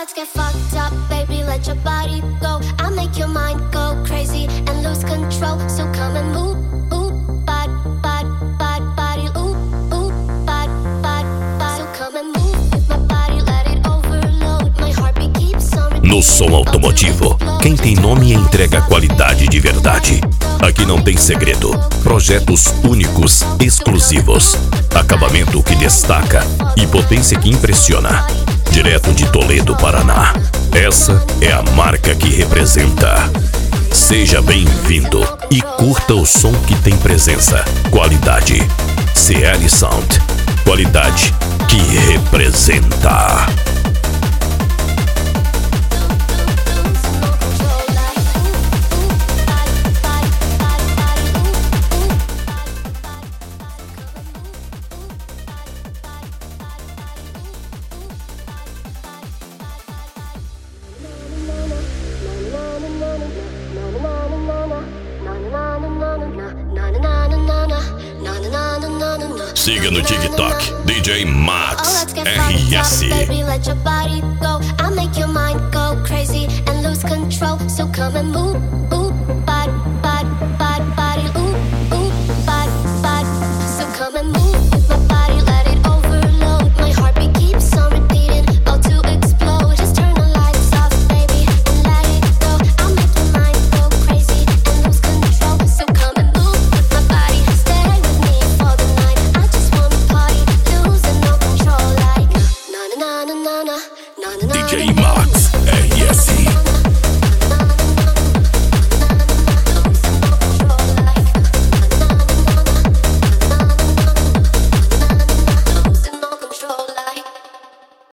let's get fucked up, baby, let your body go. I'll make your mind go crazy and lose control. So come and move, body, ooh, body. So come and move with my body, let it overload. My heartbeat keeps on. No som automotivo, quem tem nome entrega qualidade de verdade. Aqui não tem segredo, projetos únicos, exclusivos, acabamento que destaca e potência que impressiona. Direto de Toledo, Paraná. Essa é a marca que representa. Seja bem-vindo e curta o som que tem presença. Qualidade. CL Sound. Qualidade que representa. Siga no TikTok, DJ Max RS. Baby, let your body go. I'll make your mind go crazy and lose control. So come and move.